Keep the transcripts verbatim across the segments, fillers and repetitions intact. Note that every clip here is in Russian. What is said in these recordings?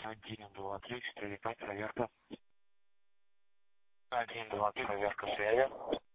Один, два, три, четыре, пять, проверка. Один, два, три, проверка связи.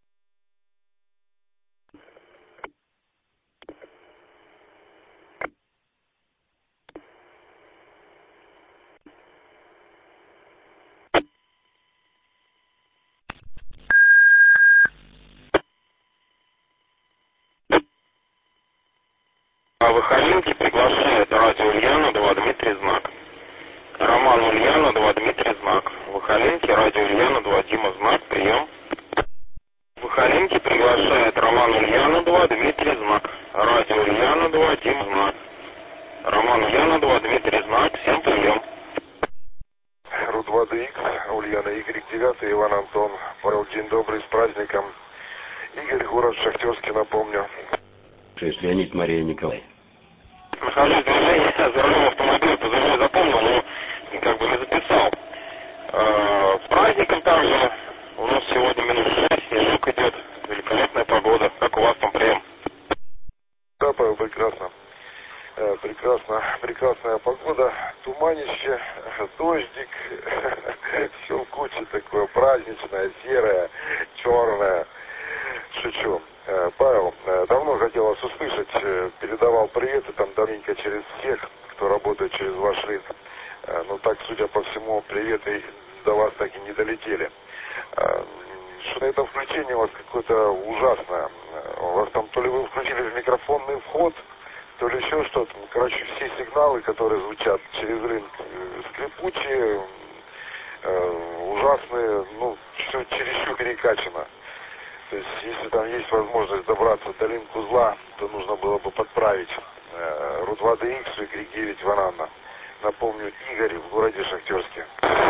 А Выхоленки приглашает радио Ульяна два Дмитрий Знак. Роман Ульяна два Дмитрий Знак. Выхоленки радио Ульяна два Дима Знак. Прием. Выхоленки приглашает Роман Ульяна два Дмитрий Знак. Радио Ульяна два Дима Знак. Роман Ульяна два Дмитрий Знак. Всем прием. Ру два дэ икс, Ульяна Y девять, Иван Антон. Павел, день добрый, с праздником. Игорь, город Шахтерский, напомню. шесть, Леонид, Мария, Николай. Нахожусь в движении, за рулем автомобиля, позвонил, запомнил, но как бы не записал. Э, с праздником также. У нас сегодня минус шесть, снежок идет, великолепная погода. Как у вас там прием? Да, Павел, прекрасно. Э, прекрасно, прекрасная погода, туманище, дождик, все в куче такое праздничное, серое, черное. Шучу. Э, Павел, э, давно хотел вас услышать, э, передавал приветы там давненько через всех, кто работает через ваш лист. Э, но так, судя по всему, приветы до вас так и не долетели. Э, что это включение у вас какое-то ужасное. Э, у вас там то ли вы включили в микрофонный вход, то ли еще что-то. Короче, все сигналы, которые звучат через линк, э, скрипучие, э, ужасные, ну, все чересчур перекачано. То есть, если там есть возможность добраться до линк-узла, то нужно было бы подправить. Э, Ру два дэ икс, Y девять, Вананна. Напомню, Игорь в городе Шахтерске.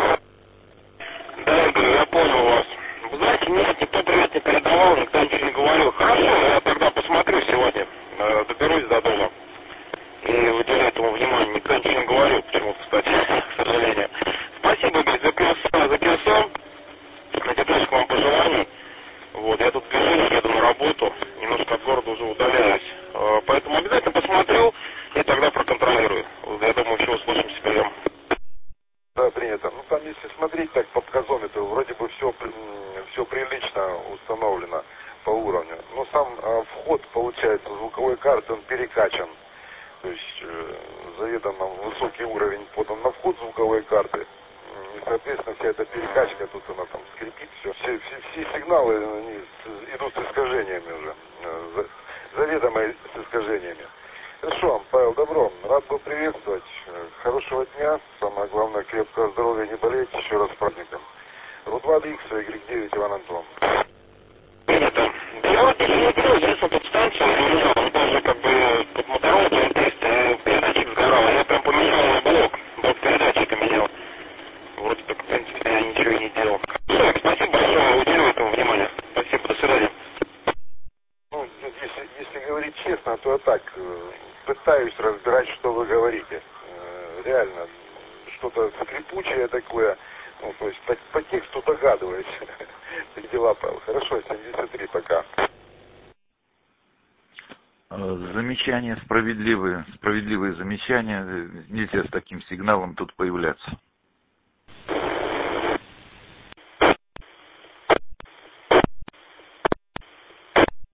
Да, Игорь, я понял вас. Вы знаете, нет, никто привет не передавал, никто ничего не говорил. Хорошо, я тогда посмотрю сегодня. Э, доберусь до дома. И уделю этому внимание. Никто ничего не говорил, почему-то, кстати, к сожалению. Спасибо, Игорь, за письмо, за письмо. Натерпевших вам пожеланий. Вот, я тут в движении, еду на работу, немножко от города уже удаляюсь. Э, поэтому обязательно посмотрю и тогда проконтролирую. Я думаю, еще услышимся, прием. Да, принято. Ну, там, если смотреть так по газометру, вроде бы все, все прилично установлено по уровню. Но сам э, вход, получается, звуковой карты, он перекачан. То есть, э, заведомо высокий уровень подан на вход звуковой карты. И, соответственно, вся эта перекачка, тут она там скрипит, все. Все, все, все сигналы они идут с искажениями уже. Э, заведомо с искажениями. Хорошо, Павел, добро. Рад был приветствовать. Хорошего дня. Самое главное, крепкого здоровья, не болеть. Еще раз с праздником. Ру два дэ икс, Y девять, Иван Антон. Принято. Я вот еще не говорил, здесь вот подстанция у меня, он тоже как бы под моторолом, то есть передатчик сгорал. Я прям поменял на блок, блок передатчика менял. Вроде так, в принципе, я ничего и не делал. Все, спасибо большое, уделю этому внимания. Спасибо, до свидания. Ну, если, если говорить честно, то я так пытаюсь разбирать, что вы говорите. Реально, что-то скрипучее такое. Ну, то есть по, по тексту догадываюсь. Так дела, Павел. Хорошо, семьдесят три, пока. Замечания справедливые, справедливые замечания. Нельзя с таким сигналом тут появляться.